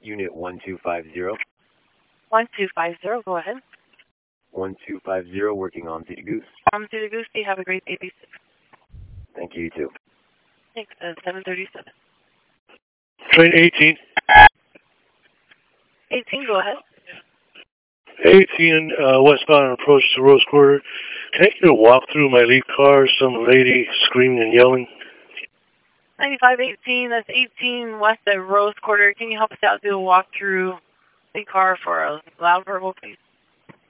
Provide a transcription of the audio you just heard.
Unit 1250. 1250, go ahead. 1250, working on City Goose. City Goose, you have a great 86. Thank you, you too. Thanks, 737. Train 18. 18, go ahead. 18, westbound approach to Rose Quarter. Can I get a walk through my lead car? Some lady screaming and yelling. 9518, that's 18 west of Rose Quarter. Can you help us out do a walk through the car for a loud verbal, please?